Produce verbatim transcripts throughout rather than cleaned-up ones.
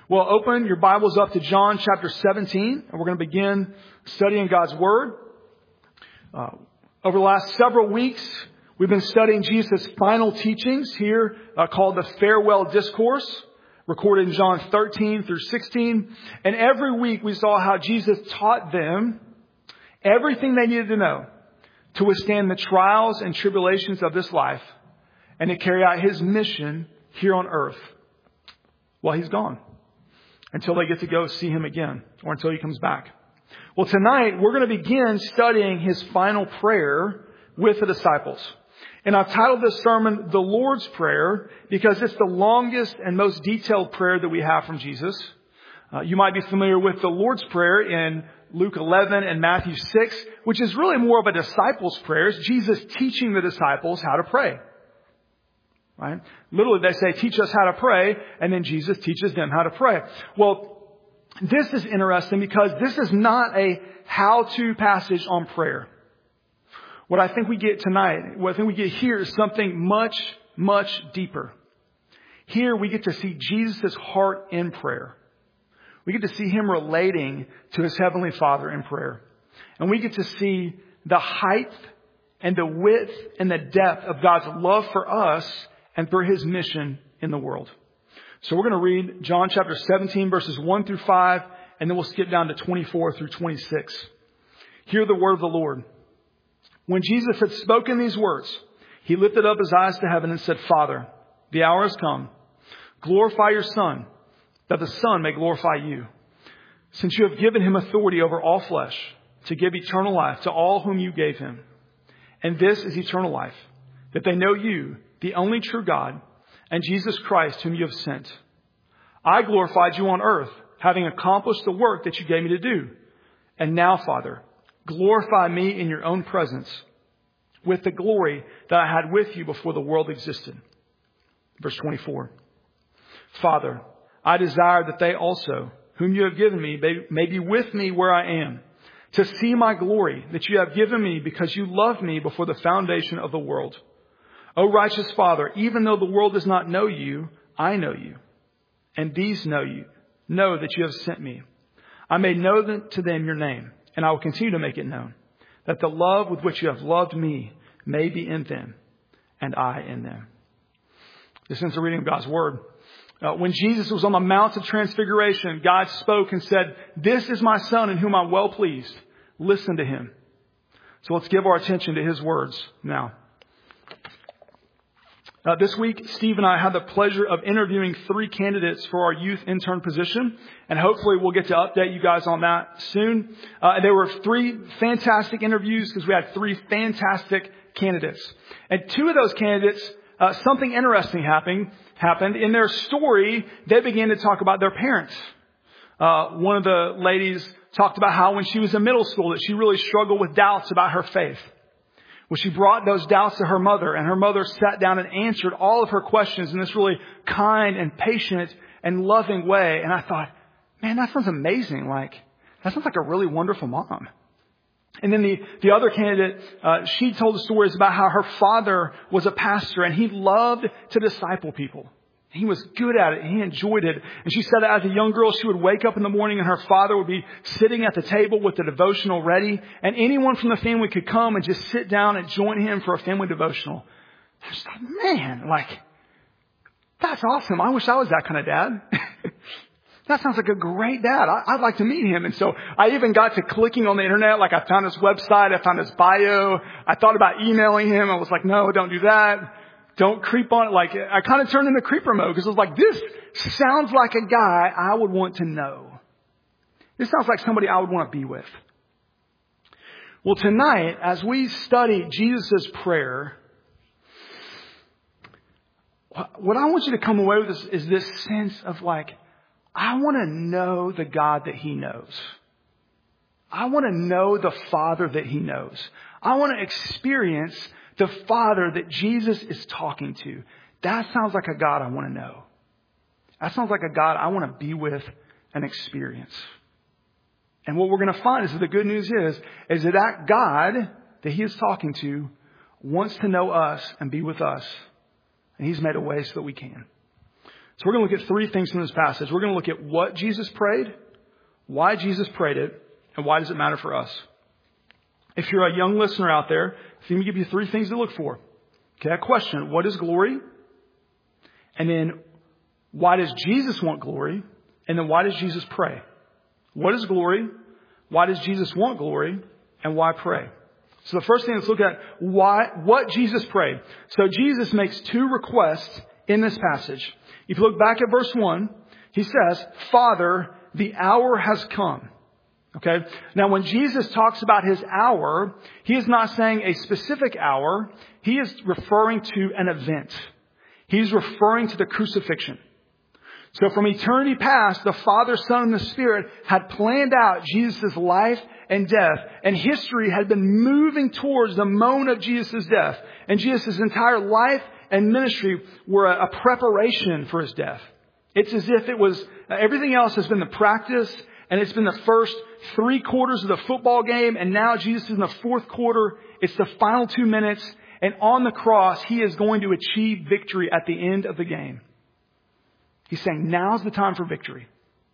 Well, open your Bibles up to John chapter seventeen, and we're going to begin studying God's Word. Uh, over the last several weeks, we've been studying Jesus' final teachings here uh, called the Farewell Discourse, recorded in John thirteen through sixteen. And every week we saw how Jesus taught them everything they needed to know to withstand the trials and tribulations of this life and to carry out His mission here on earth while He's gone, until they get to go see Him again, or until He comes back. Well, tonight we're going to begin studying His final prayer with the disciples. And I've titled this sermon, The Lord's Prayer, because it's the longest and most detailed prayer that we have from Jesus. Uh, you might be familiar with the Lord's Prayer in Luke eleven and Matthew six, which is really more of a disciples' prayer. It's Jesus teaching the disciples how to pray. Right? Literally, they say, teach us how to pray, and then Jesus teaches them how to pray. Well, this is interesting because this is not a how-to passage on prayer. What I think we get tonight, what I think we get here is something much, much deeper. Here we get to see Jesus' heart in prayer. We get to see Him relating to His Heavenly Father in prayer. And we get to see the height and the width and the depth of God's love for us and for His mission in the world. So we're going to read John chapter seventeen, verses one through five, and then we'll skip down to twenty-four through twenty-six. Hear the word of the Lord. When Jesus had spoken these words, He lifted up His eyes to heaven and said, Father, the hour has come. Glorify your Son, that the Son may glorify you. Since you have given Him authority over all flesh, to give eternal life to all whom you gave Him. And this is eternal life, that they know you, the only true God, and Jesus Christ, whom you have sent. I glorified you on earth, having accomplished the work that you gave me to do. And now, Father, glorify me in your own presence with the glory that I had with you before the world existed. Verse twenty-four. Father, I desire that they also, whom you have given me, may be with me where I am, to see my glory that you have given me because you loved me before the foundation of the world. O righteous Father, even though the world does not know you, I know you. And these know you, know that you have sent me. I made known to them your name, and I will continue to make it known, that the love with which you have loved me may be in them, and I in them. This is the reading of God's Word. Uh, when Jesus was on the Mount of Transfiguration, God spoke and said, this is my Son in whom I'm well pleased. Listen to Him. So let's give our attention to His words now. Uh, this week, Steve and I had the pleasure of interviewing three candidates for our youth intern position, and hopefully we'll get to update you guys on that soon. Uh, there were three fantastic interviews because we had three fantastic candidates. And two of those candidates, uh, something interesting happened. happened. In their story, they began to talk about their parents. Uh, one of the ladies talked about how when she was in middle school that she really struggled with doubts about her faith. Well, she brought those doubts to her mother, and her mother sat down and answered all of her questions in this really kind and patient and loving way. And I thought, man, that sounds amazing. Like, that sounds like a really wonderful mom. And then the, the other candidate, uh, she told the stories about how her father was a pastor and he loved to disciple people. He was good at it. He enjoyed it. And she said that as a young girl, she would wake up in the morning and her father would be sitting at the table with the devotional ready. And anyone from the family could come and just sit down and join him for a family devotional. I was like, man, like, that's awesome. I wish I was that kind of dad. That sounds like a great dad. I, I'd like to meet him. And so I even got to clicking on the internet. Like, I found his website. I found his bio. I thought about emailing him. I was like, no, don't do that. Don't creep on it. Like, I kind of turned into creeper mode because I was like, this sounds like a guy I would want to know. This sounds like somebody I would want to be with. Well, tonight, as we study Jesus' prayer, what I want you to come away with is, is this sense of like, I want to know the God that He knows. I want to know the Father that He knows. I want to experience the Father that Jesus is talking to. That sounds like a God I want to know. That sounds like a God I want to be with and experience. And what we're going to find is that the good news is, is that that God that He is talking to wants to know us and be with us. And He's made a way so that we can. So we're going to look at three things from this passage. We're going to look at what Jesus prayed, why Jesus prayed it, and why does it matter for us. If you're a young listener out there, let me give you three things to look for. Okay, a question. What is glory? And then why does Jesus want glory? And then why does Jesus pray? What is glory? Why does Jesus want glory? And why pray? So the first thing, let's look at why, what Jesus prayed. So Jesus makes two requests in this passage. If you look back at verse one, he says, Father, the hour has come. Okay. Now, when Jesus talks about his hour, he is not saying a specific hour. He is referring to an event. He's referring to the crucifixion. So from eternity past, the Father, Son, and the Spirit had planned out Jesus' life and death. And history had been moving towards the moment of Jesus' death. And Jesus' entire life and ministry were a, a preparation for his death. It's as if it was, everything else has been the practice. And it's been the first three quarters of the football game. And now Jesus is in the fourth quarter. It's the final two minutes. And on the cross, he is going to achieve victory at the end of the game. He's saying, now's the time for victory.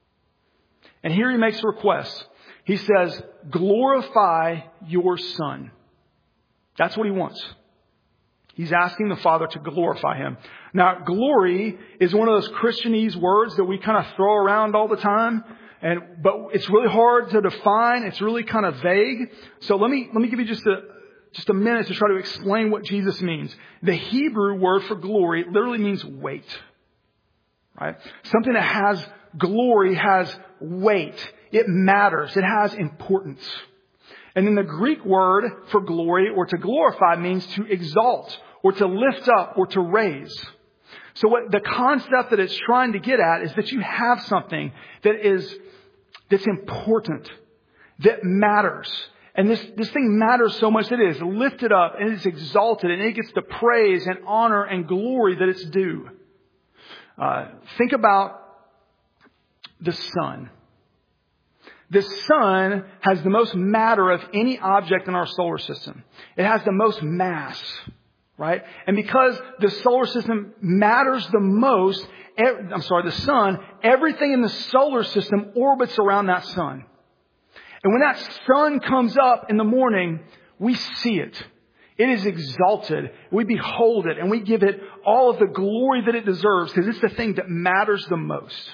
And here he makes a request. He says, glorify your Son. That's what he wants. He's asking the Father to glorify him. Now, glory is one of those Christianese words that we kind of throw around all the time. And, but it's really hard to define. It's really kind of vague. So let me, let me give you just a, just a minute to try to explain what Jesus means. The Hebrew word for glory literally means weight. Right? Something that has glory has weight. It matters. It has importance. And then the Greek word for glory or to glorify means to exalt or to lift up or to raise. So what the concept that it's trying to get at is that you have something that is, that's important, that matters. And this, this thing matters so much that it is lifted up and it's exalted and it gets the praise and honor and glory that it's due. Uh, think about the sun. The sun has the most matter of any object in our solar system. It has the most mass, right? And because the solar system matters the most, I'm sorry, the sun, everything in the solar system orbits around that sun. And when that sun comes up in the morning, we see it. It is exalted. We behold it and we give it all of the glory that it deserves because it's the thing that matters the most.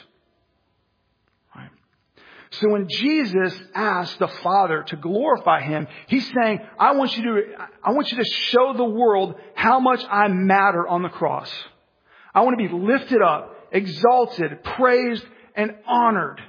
Right? So when Jesus asked the Father to glorify him, he's saying, I want you to, I want you to show the world how much I matter on the cross. I want to be lifted up, exalted, praised, and honored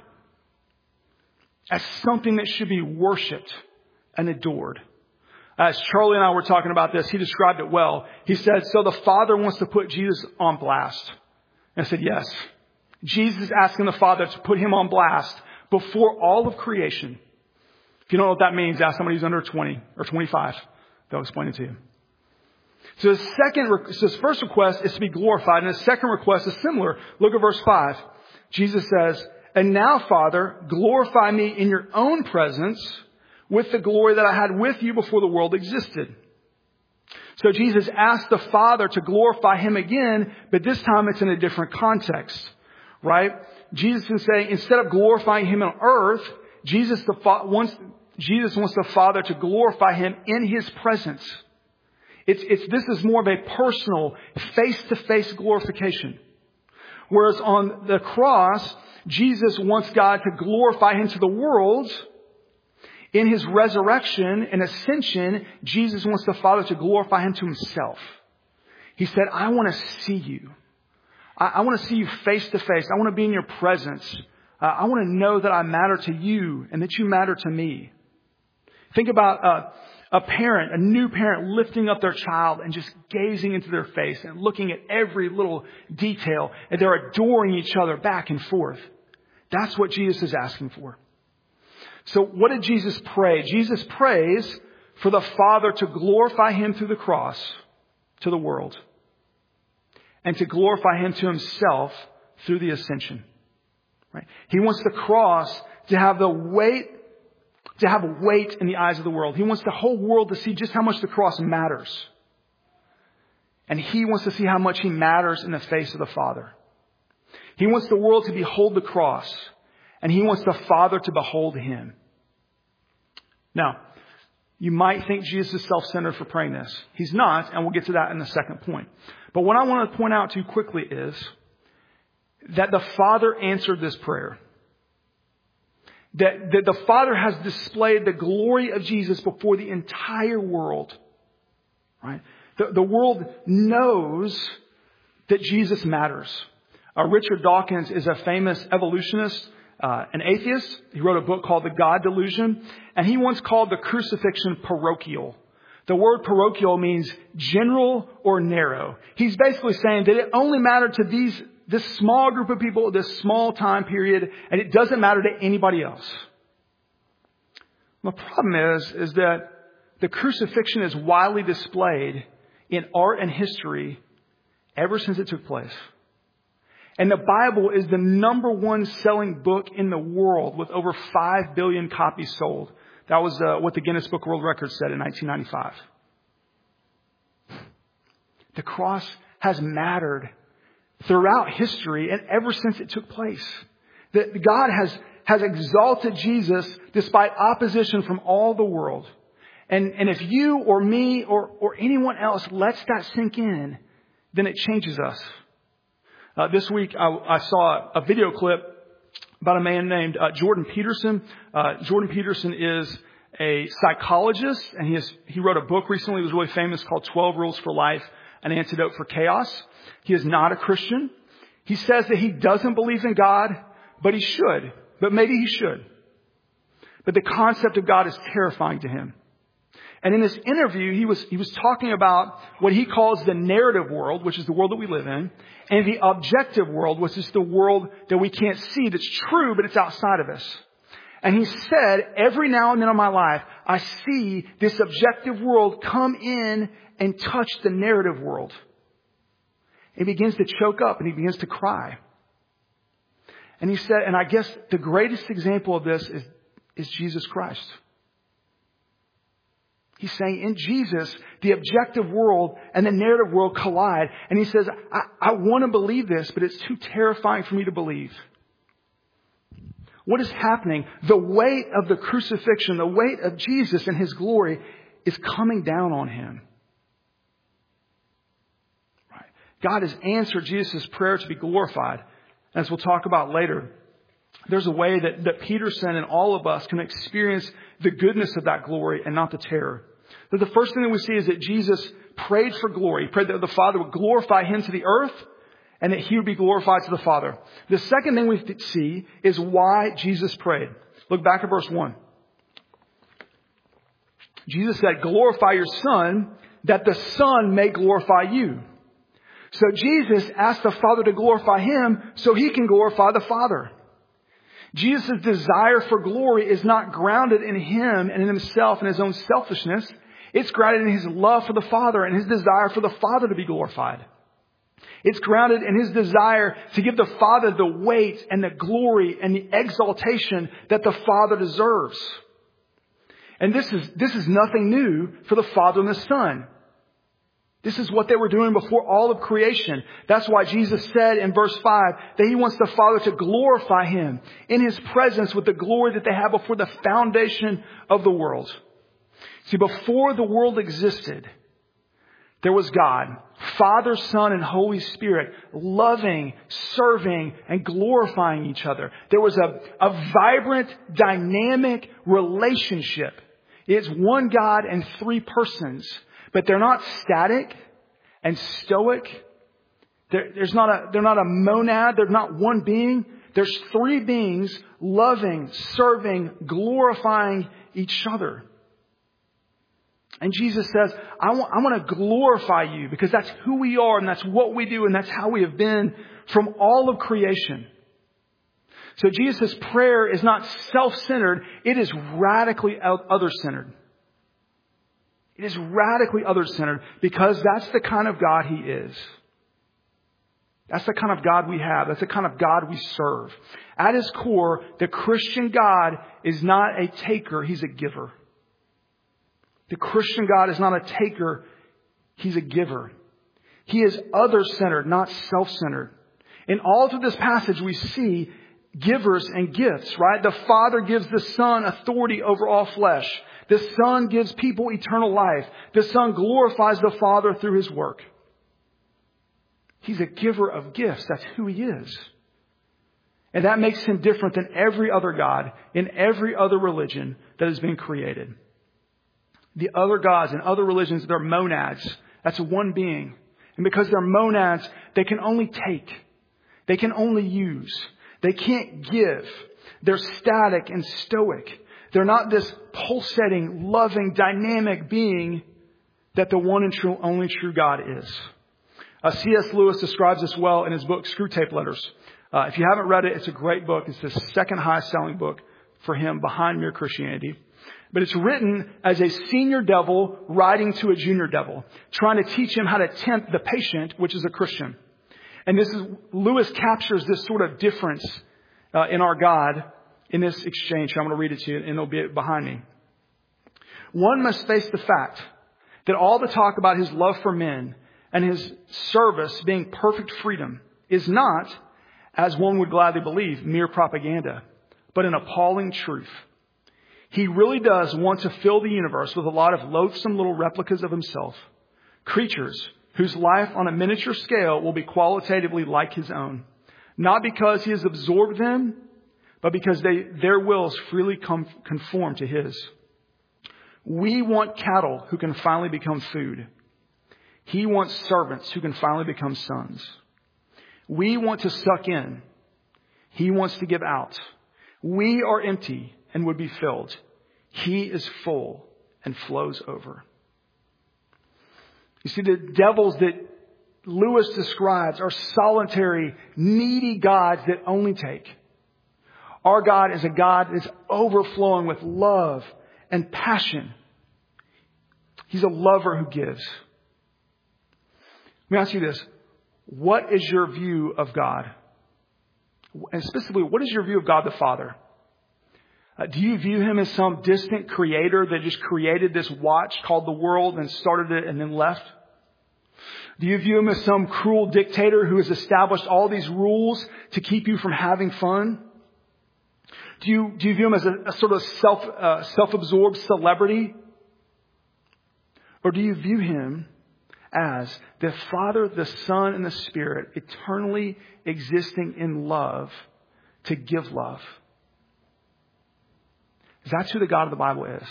as something that should be worshiped and adored. As Charlie and I were talking about this, he described it well. He said, so the Father wants to put Jesus on blast. And I said, yes. Jesus is asking the Father to put him on blast before all of creation. If you don't know what that means, ask somebody who's under twenty or twenty-five. They'll explain it to you. So his second, so his first request is to be glorified. And his second request is similar. Look at verse five. Jesus says, and now, Father, glorify me in your own presence with the glory that I had with you before the world existed. So Jesus asked the Father to glorify him again, but this time it's in a different context, right? Jesus is saying instead of glorifying him on earth, Jesus, the fa- wants, Jesus wants the Father to glorify him in his presence. It's, it's, this is more of a personal, face-to-face glorification. Whereas on the cross, Jesus wants God to glorify him to the world. In his resurrection and ascension, Jesus wants the Father to glorify him to himself. He said, I want to see you. I, I want to see you face to face. I want to be in your presence. Uh, I want to know that I matter to you and that you matter to me. Think about uh, a parent, a new parent lifting up their child and just gazing into their face and looking at every little detail. And they're adoring each other back and forth. That's what Jesus is asking for. So what did Jesus pray? Jesus prays for the Father to glorify him through the cross to the world and to glorify him to himself through the ascension. Right? He wants the cross to have the weight, to have weight in the eyes of the world. He wants the whole world to see just how much the cross matters. And he wants to see how much he matters in the face of the Father. He wants the world to behold the cross, and He wants the Father to behold Him. Now, you might think Jesus is self-centered for praying this. He's not, and we'll get to that in the second point. But what I want to point out to you quickly is that the Father answered this prayer. That, that the Father has displayed the glory of Jesus before the entire world. Right? The, the world knows that Jesus matters. Uh, Richard Dawkins is a famous evolutionist, uh, an atheist. He wrote a book called The God Delusion, and he once called the crucifixion parochial. The word parochial means general or narrow. He's basically saying that it only mattered to these this small group of people, this small time period, and it doesn't matter to anybody else. The problem is, is that the crucifixion is widely displayed in art and history ever since it took place. And the Bible is the number one selling book in the world with over five billion copies sold. That was uh, what the Guinness Book of World Records said in nineteen ninety-five. The cross has mattered throughout history and ever since it took place. That God has, has exalted Jesus despite opposition from all the world. And, and if you or me or, or anyone else lets that sink in, then it changes us. Uh, this week I, I saw a video clip about a man named uh, Jordan Peterson. Uh, Jordan Peterson is a psychologist, and he has, he wrote a book recently. It was really famous called twelve Rules for Life, an Antidote for Chaos. He is not a Christian. He says that he doesn't believe in God, but he should. But maybe he should. But the concept of God is terrifying to him. And in this interview, he was, he was talking about what he calls the narrative world, which is the world that we live in, and the objective world, which is the world that we can't see, that's true, but it's outside of us. And he said, every now and then in my life, I see this objective world come in and touch the narrative world. He begins to choke up and he begins to cry. And he said, and I guess the greatest example of this is, is Jesus Christ. He's saying in Jesus, the objective world and the narrative world collide. And he says, I, I want to believe this, but it's too terrifying for me to believe. What is happening? The weight of the crucifixion, the weight of Jesus and His glory is coming down on Him. Right? God has answered Jesus' prayer to be glorified. As we'll talk about later, there's a way that, that Peterson and all of us can experience the goodness of that glory and not the terror. But the first thing that we see is that Jesus prayed for glory. He prayed that the Father would glorify Him to the earth and that He would be glorified to the Father. The second thing we see is why Jesus prayed. Look back at verse one. Jesus said, glorify your Son, that the Son may glorify you. So Jesus asked the Father to glorify Him so He can glorify the Father. Jesus' desire for glory is not grounded in Him and in Himself and His own selfishness. It's grounded in His love for the Father and His desire for the Father to be glorified. It's grounded in His desire to give the Father the weight and the glory and the exaltation that the Father deserves. And this is, this is nothing new for the Father and the Son. This is what they were doing before all of creation. That's why Jesus said in verse five that He wants the Father to glorify Him in His presence with the glory that they had before the foundation of the world. See, before the world existed, there was God, Father, Son, and Holy Spirit, loving, serving, and glorifying each other. There was a, a vibrant, dynamic relationship. It's one God and three persons. But they're not static and stoic. They're, there's not a, they're not a monad. They're not one being. There's three beings loving, serving, glorifying each other. And Jesus says, I want, I want to glorify you because that's who we are and that's what we do and that's how we have been from all of creation. So Jesus' prayer is not self-centered. It is radically other-centered. It is radically other-centered because that's the kind of God He is. That's the kind of God we have. That's the kind of God we serve. At His core, the Christian God is not a taker. He's a giver. The Christian God is not a taker. He's a giver. He is other-centered, not self-centered. In all through this passage, we see givers and gifts, right? The Father gives the Son authority over all flesh. The Son gives people eternal life. The Son glorifies the Father through His work. He's a giver of gifts. That's who He is. And that makes Him different than every other God in every other religion that has been created. The other gods and other religions, they're monads. That's one being. And because they're monads, they can only take. They can only use. They can't give. They're static and stoic. They're not this pulsating, loving, dynamic being that the one and true, only true God is. Uh, C S Lewis describes this well in his book, Screwtape Letters. Uh, if you haven't read it, it's a great book. It's the second highest selling book for him behind Mere Christianity. But it's written as a senior devil writing to a junior devil, trying to teach him how to tempt the patient, which is a Christian. And this is, Lewis captures this sort of difference uh, in our God in this exchange. I'm going to read it to you, and it'll be behind me. One must face the fact that all the talk about His love for men and His service being perfect freedom is not, as one would gladly believe, mere propaganda, but an appalling truth. He really does want to fill the universe with a lot of loathsome little replicas of Himself, creatures whose life on a miniature scale will be qualitatively like His own, not because He has absorbed them, but because they, their wills freely come, conform to His. We want cattle who can finally become food. He wants servants who can finally become sons. We want to suck in. He wants to give out. We are empty and would be filled. He is full and flows over. You see, the devils that Lewis describes are solitary, needy gods that only take. Our God is a God that's overflowing with love and passion. He's a lover who gives. Let me ask you this. What is your view of God? And specifically, what is your view of God the Father? Uh, do you view Him as some distant creator that just created this watch called the world and started it and then left? Do you view Him as some cruel dictator who has established all these rules to keep you from having fun? Do you, do you view Him as a, a sort of self, uh, self-absorbed celebrity? Or do you view Him as the Father, the Son, and the Spirit eternally existing in love to give love? That's who the God of the Bible is.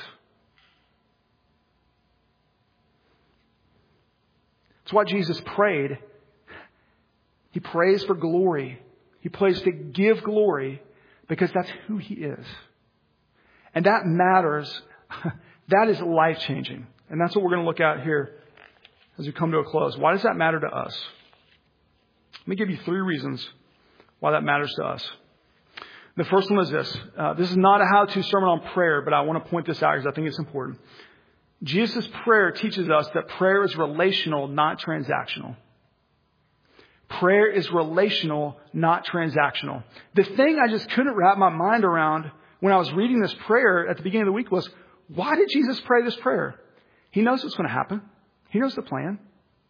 That's why Jesus prayed. He prays for glory. He prays to give glory because that's who He is. And that matters. That is life-changing. And that's what we're going to look at here as we come to a close. Why does that matter to us? Let me give you three reasons why that matters to us. The first one is this. Uh, this is not a how-to sermon on prayer, but I want to point this out because I think it's important. Jesus' prayer teaches us that prayer is relational, not transactional. Prayer is relational, not transactional. The thing I just couldn't wrap my mind around when I was reading this prayer at the beginning of the week was, why did Jesus pray this prayer? He knows what's going to happen. He knows the plan.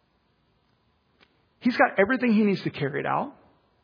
He's got everything He needs to carry it out.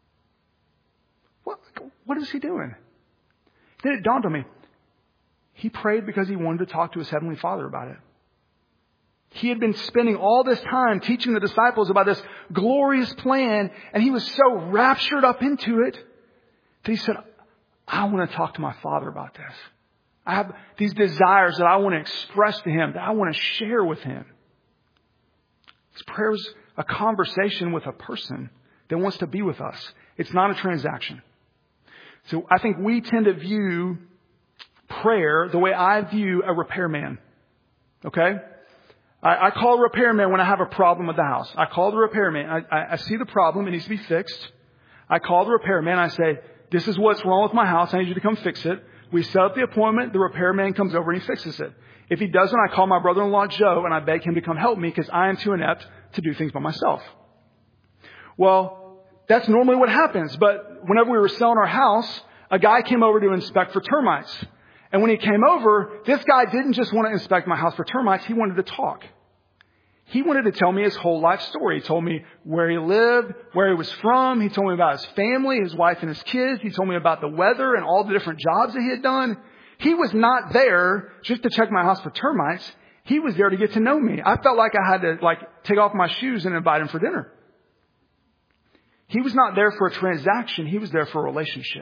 What, what is He doing? Then it dawned on me. He prayed because He wanted to talk to His Heavenly Father about it. He had been spending all this time teaching the disciples about this glorious plan, and He was so raptured up into it that He said, I want to talk to my Father about this. I have these desires that I want to express to Him, that I want to share with Him. This prayer is a conversation with a person that wants to be with us. It's not a transaction. So I think we tend to view prayer the way I view a repairman. Okay? I, I call a repairman when I have a problem with the house. I call the repairman. I, I, I see the problem. It needs to be fixed. I call the repairman. I say, this is what's wrong with my house. I need you to come fix it. We set up the appointment. The repairman comes over and he fixes it. If he doesn't, I call my brother-in-law Joe and I beg him to come help me because I am too inept to do things by myself. Well, that's normally what happens. But whenever we were selling our house, a guy came over to inspect for termites. And when he came over, this guy didn't just want to inspect my house for termites. He wanted to talk. He wanted to tell me his whole life story. He told me where he lived, where he was from. He told me about his family, his wife and his kids. He told me about the weather and all the different jobs that he had done. He was not there just to check my house for termites. He was there to get to know me. I felt like I had to like take off my shoes and invite him for dinner. He was not there for a transaction. He was there for a relationship.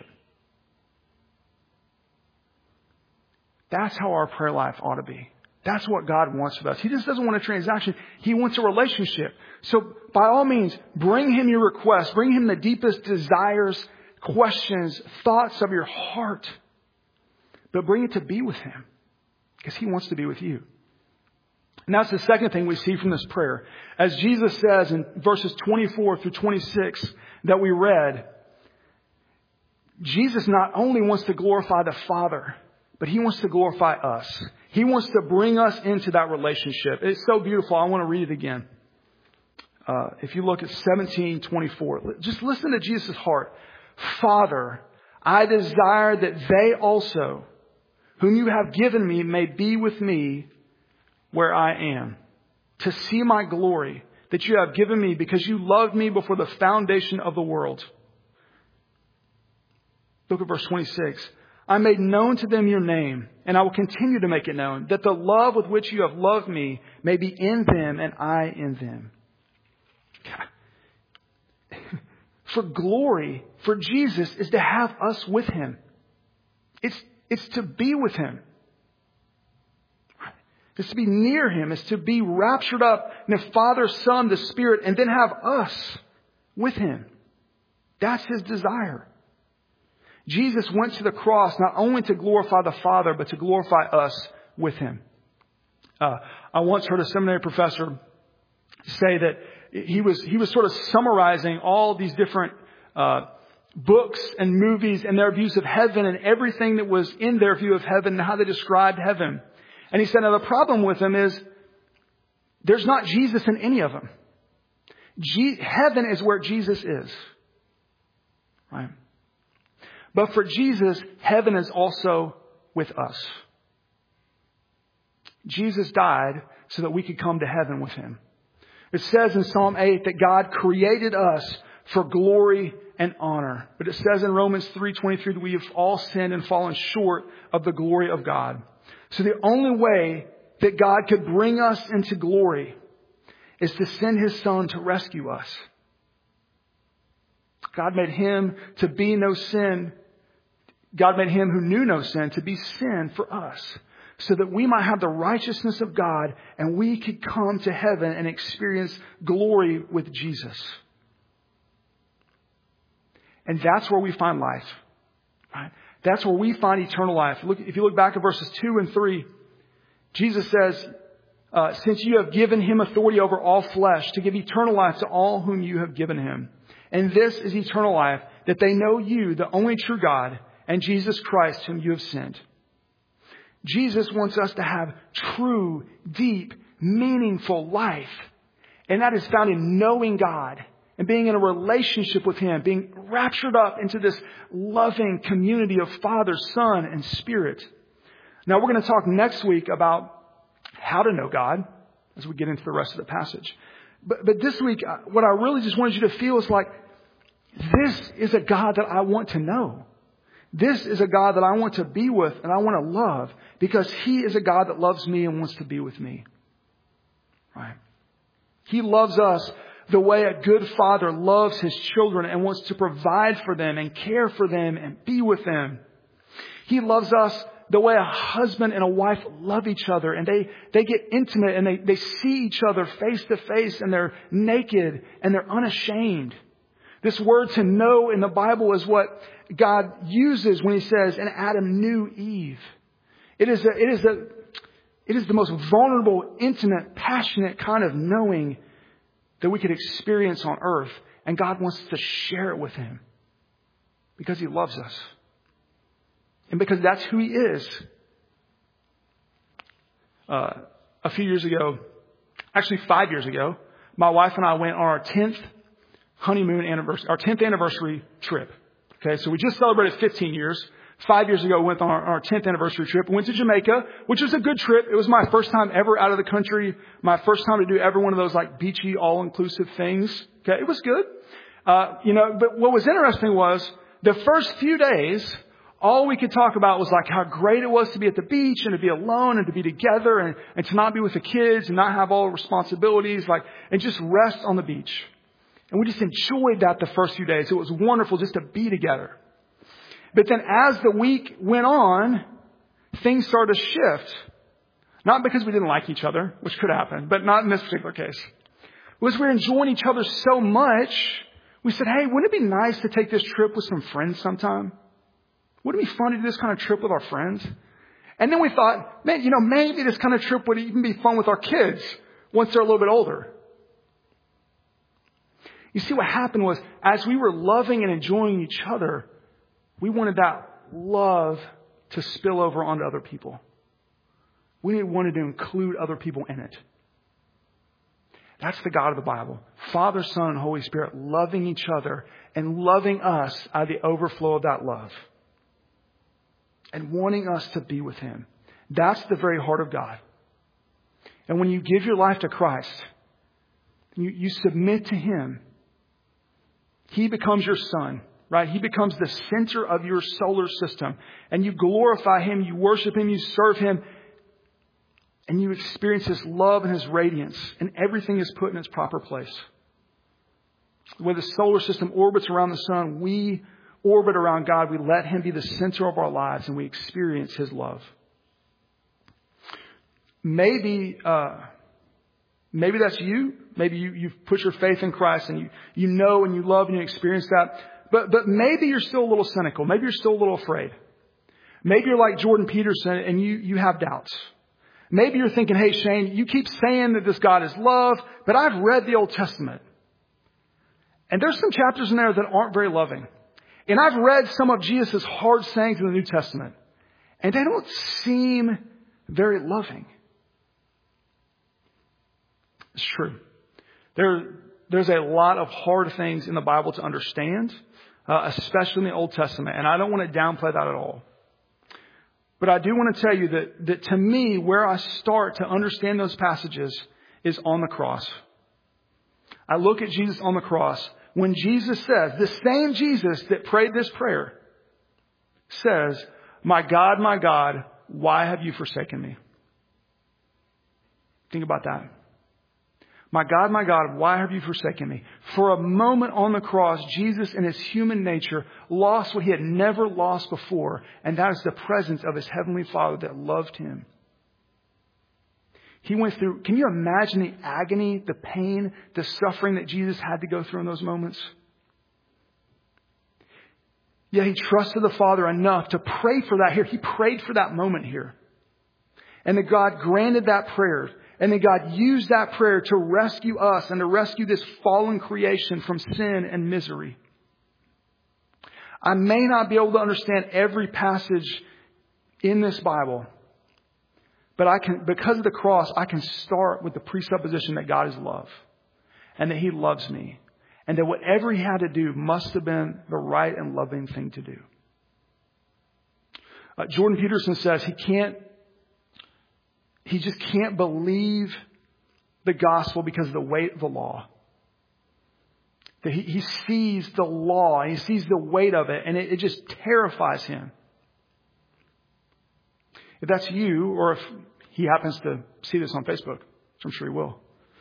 That's how our prayer life ought to be. That's what God wants of us. He just doesn't want a transaction. He wants a relationship. So by all means, bring him your requests. Bring him the deepest desires, questions, thoughts of your heart. But bring it to be with him because he wants to be with you. And that's the second thing we see from this prayer. As Jesus says in verses twenty-four through twenty-six that we read, Jesus not only wants to glorify the Father, but he wants to glorify us. He wants to bring us into that relationship. It's so beautiful. I want to read it again. Uh, if you look at seventeen twenty-four, just listen to Jesus' heart. Father, I desire that they also, whom you have given me, may be with me where I am, to see my glory that you have given me because you loved me before the foundation of the world. Look at verse twenty-six. I made known to them your name, and I will continue to make it known, that the love with which you have loved me may be in them and I in them. God. For glory, for Jesus, is to have us with him. It's, it's to be with him. It's to be near him. It's to be raptured up in the Father, Son, the Spirit, and then have us with him. That's his desire. Jesus went to the cross not only to glorify the Father, but to glorify us with him. Uh, I once heard a seminary professor say that he was he was sort of summarizing all these different uh, books and movies and their views of heaven and everything that was in their view of heaven and how they described heaven. And he said, now the problem with them is there's not Jesus in any of them. Je- heaven is where Jesus is. Right? But for Jesus, heaven is also with us. Jesus died so that we could come to heaven with him. It says in Psalm eight that God created us for glory and honor. But it says in Romans three twenty-three that we have all sinned and fallen short of the glory of God. So the only way that God could bring us into glory is to send his Son to rescue us. God made him to be no sin. God made him who knew no sin to be sin for us, so that we might have the righteousness of God and we could come to heaven and experience glory with Jesus. And that's where we find life. Right? That's where we find eternal life. Look, if you look back at verses two and three, Jesus says, uh, since you have given him authority over all flesh to give eternal life to all whom you have given him. And this is eternal life, that they know you, the only true God, and Jesus Christ, whom you have sent. Jesus wants us to have true, deep, meaningful life. And that is found in knowing God and being in a relationship with him, being raptured up into this loving community of Father, Son, and Spirit. Now, we're going to talk next week about how to know God as we get into the rest of the passage. But, but this week, what I really just wanted you to feel is like, this is a God that I want to know. This is a God that I want to be with and I want to love, because he is a God that loves me and wants to be with me. Right? He loves us the way a good father loves his children and wants to provide for them and care for them and be with them. He loves us the way a husband and a wife love each other, and they, they get intimate and they, they see each other face to face, and they're naked and they're unashamed. This word to know in the Bible is what God uses when he says, and Adam knew Eve. It is a, it is a, it is the most vulnerable, intimate, passionate kind of knowing that we could experience on earth. And God wants to share it with him because he loves us. And because that's who he is. Uh, a few years ago, actually five years ago, my wife and I went on our tenth honeymoon anniversary, our tenth anniversary trip. Okay, so we just celebrated fifteen years. Five years ago, we went on our, our tenth anniversary trip. We went to Jamaica, which was a good trip. It was my first time ever out of the country. My first time to do every one of those like beachy, all-inclusive things. Okay, it was good. Uh, you know, but what was interesting was the first few days, all we could talk about was like how great it was to be at the beach and to be alone and to be together and, and to not be with the kids and not have all the responsibilities, like, and just rest on the beach. And we just enjoyed that the first few days. It was wonderful just to be together. But then as the week went on, things started to shift. Not because we didn't like each other, which could happen, but not in this particular case. It was we were enjoying each other so much, we said, hey, wouldn't it be nice to take this trip with some friends sometime? Wouldn't it be fun to do this kind of trip with our friends? And then we thought, man, you know, maybe this kind of trip would even be fun with our kids once they're a little bit older. You see, what happened was as we were loving and enjoying each other, we wanted that love to spill over onto other people. We wanted to include other people in it. That's the God of the Bible. Father, Son, and Holy Spirit loving each other and loving us out of the overflow of that love. And wanting us to be with Him. That's the very heart of God. And when you give your life to Christ, you, you submit to Him, He becomes your Son. Right? He becomes the center of your solar system. And you glorify Him, you worship Him, you serve Him. And you experience His love and His radiance. And everything is put in its proper place. The way the solar system orbits around the sun, we orbit around God. We let Him be the center of our lives and we experience His love. Maybe, uh, maybe that's you. Maybe you, you've put your faith in Christ and you, you know and you love and you experience that. But, but maybe you're still a little cynical. Maybe you're still a little afraid. Maybe you're like Jordan Peterson and you, you have doubts. Maybe you're thinking, hey, Shane, you keep saying that this God is love, but I've read the Old Testament. And there's some chapters in there that aren't very loving. And I've read some of Jesus' hard sayings in the New Testament. And they don't seem very loving. It's true. There, there's a lot of hard things in the Bible to understand. Uh, especially in the Old Testament. And I don't want to downplay that at all. But I do want to tell you that, that to me, where I start to understand those passages is on the cross. I look at Jesus on the cross. When Jesus says, the same Jesus that prayed this prayer says, my God, my God, why have you forsaken me? Think about that. My God, my God, why have you forsaken me? For a moment on the cross, Jesus in His human nature lost what He had never lost before. And that is the presence of His Heavenly Father that loved Him. He went through, can you imagine the agony, the pain, the suffering that Jesus had to go through in those moments? Yet He trusted the Father enough to pray for that here. He prayed for that moment here. And that God granted that prayer. And then God used that prayer to rescue us and to rescue this fallen creation from sin and misery. I may not be able to understand every passage in this Bible, but I can, because of the cross, I can start with the presupposition that God is love and that He loves me and that whatever He had to do must have been the right and loving thing to do. Uh, Jordan Peterson says he can't He just can't believe the gospel because of the weight of the law. That he, he sees the law, he sees the weight of it, and it, it just terrifies him. If that's you, or if he happens to see this on Facebook, which I'm sure he will,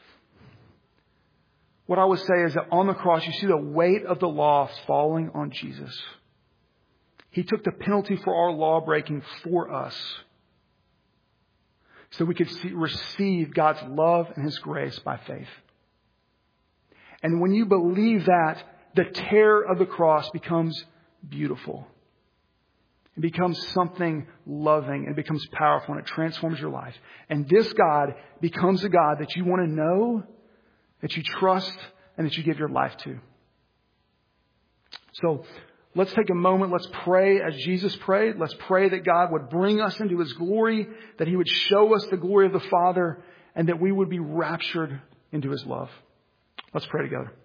what I would say is that on the cross, you see the weight of the law falling on Jesus. He took the penalty for our law breaking for us, so we could see, receive God's love and His grace by faith. And when you believe that, the terror of the cross becomes beautiful. It becomes something loving. It becomes powerful and it transforms your life. And this God becomes a God that you want to know, that you trust, and that you give your life to. So let's take a moment. Let's pray as Jesus prayed. Let's pray that God would bring us into His glory, that He would show us the glory of the Father, and that we would be raptured into His love. Let's pray together.